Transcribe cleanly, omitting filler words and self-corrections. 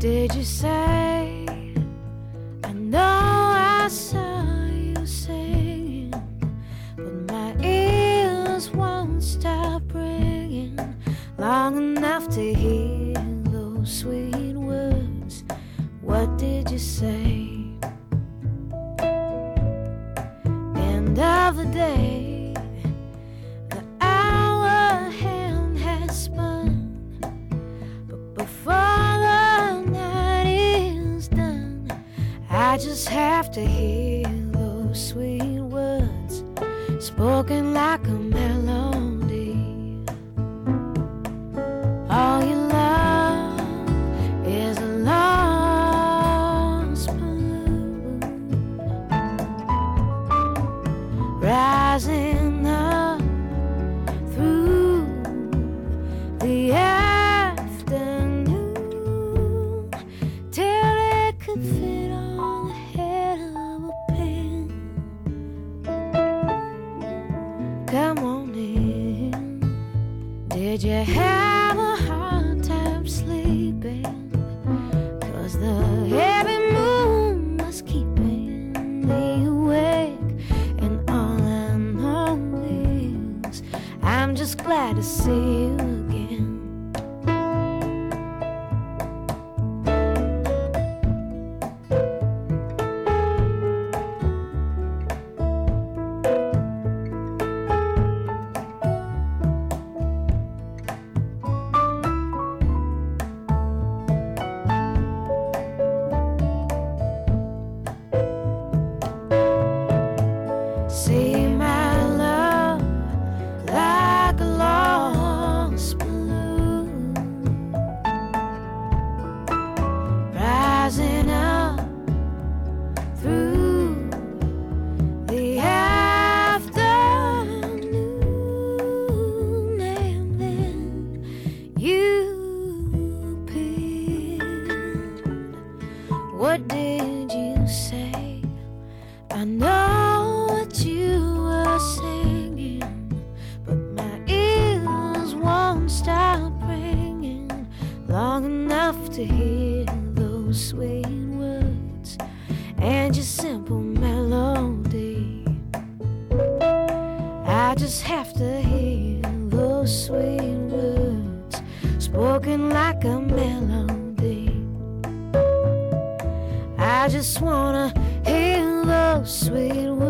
did you say? I know I saw you singing, but my ears won't stop ringing long enough to hear those sweet words. What did you say? End of the day, the hour hand has spun, but before the night is done, I just have to hear those sweet words spoken like a melody. All you love is a lost balloon rising up through the afternoon till it could fit on the head of a pin. Come on in. Did you have a hard time sleeping? 'Cause the heavy moon was keeping me awake, and all I know is I'm just glad to see you again. See my love like a lost balloon rising up through the afternoon, and then you appeared. What did you say? I know what you were singing, but my ears won't stop ringing long enough to hear those sweet words and your simple melody. I just have to hear those sweet words spoken like a melody. I just wanna hear those sweet words